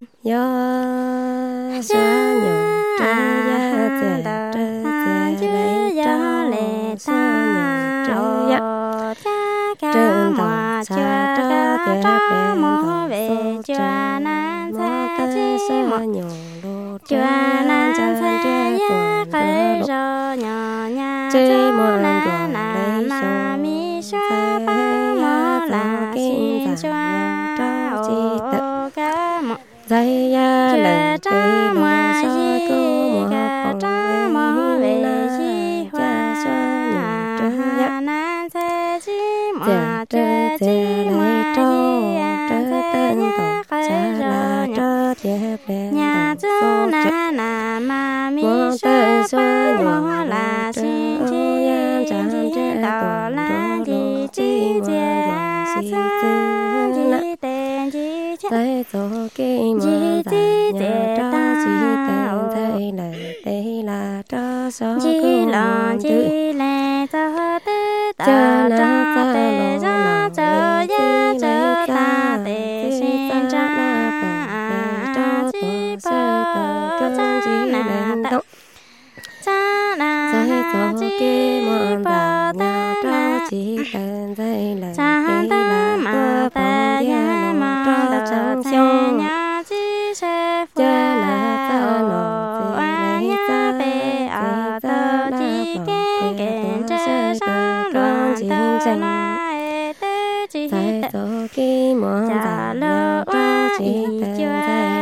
yo sa nhung trơ ya trơ lấy cho lệ sa nhung trơ ya trơ tàu sa trơ tiệp đen tàu số trơ mò tơ sa nhung lô trơ ya trơ trơ tuần trơ lô chơi mò tuần lấy số thế ya là kinh giả trơ chi tự dây ya lần tây mò so cô mò phong về na cha so nhung trơ ya chả trơ chả lấy trâu trơ tên tàu chả là trơ tiệp đen tàu số chợ mò tơ so nhung là xin chi chả trơ tàu lan đi chi cha si tư na tay tổ kim mò nhà trơ chi tên thầy lời đây là trơ số cứ mò tư cha na ta lô na cha ya cha ta te xin cha na pa cho tổ sơ tờ cơn chi lên động cha na tổ kê mòn đà nhà trơ chi tên thầy lời đây là tơ phong gia nông trơ trong sông cha na ta nô lấy ta te a tơ chi kê kén cha sa loan chính tranh tại tổ kim mòn giả lỡ chi tên